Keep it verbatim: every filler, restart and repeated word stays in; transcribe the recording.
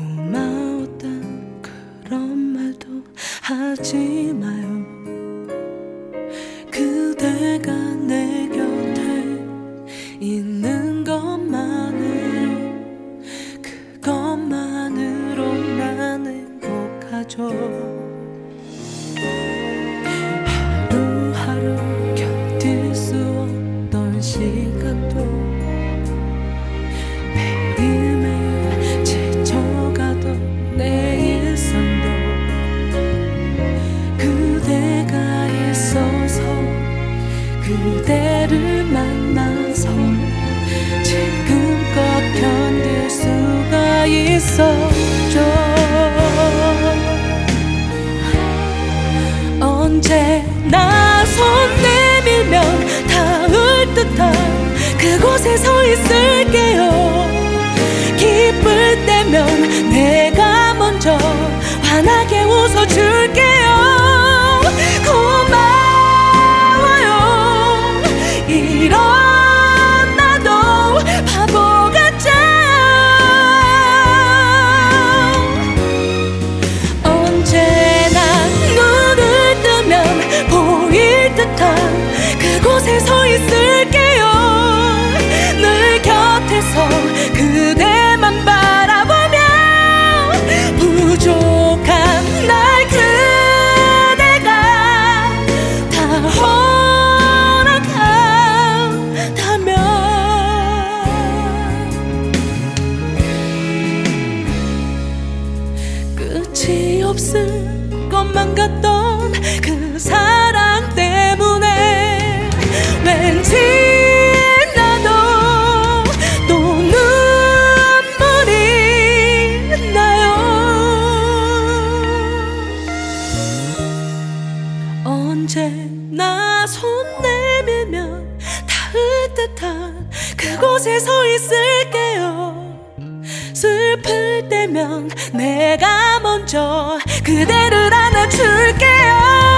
고마웠다 그런 말도 하지 마요. 그대가 내 곁에 있는 것만으로, 그것만으로 난 행복하죠. 하루하루 견딜 수 없던 시간도, 매일매일 지쳐가던 내 일상도 그대가 있어서, 그대를 만나서 지금껏 견딜 수가 있었죠. 언제나 손 내밀면 닿을 듯한 그곳에 서 있을게요. 기쁠 때면 내가 먼저 환하게 웃어줄게요. 고마워요. 이런 나도 바보 같죠. 언제나 눈을 뜨면 보일 듯한 그곳에 서 있을게요. 늘 곁에서 그대만 바라보며 부족한 날 그대가 다 허락한다면 끝이 없을 것만 같던 그 사랑 때문에 왠지 나도 또 눈물이 나요. 언제나 손 내밀면 닿을 듯한 그곳에 서 있을게요. 슬플 때면 내가 먼저 그대를 안아줄게요.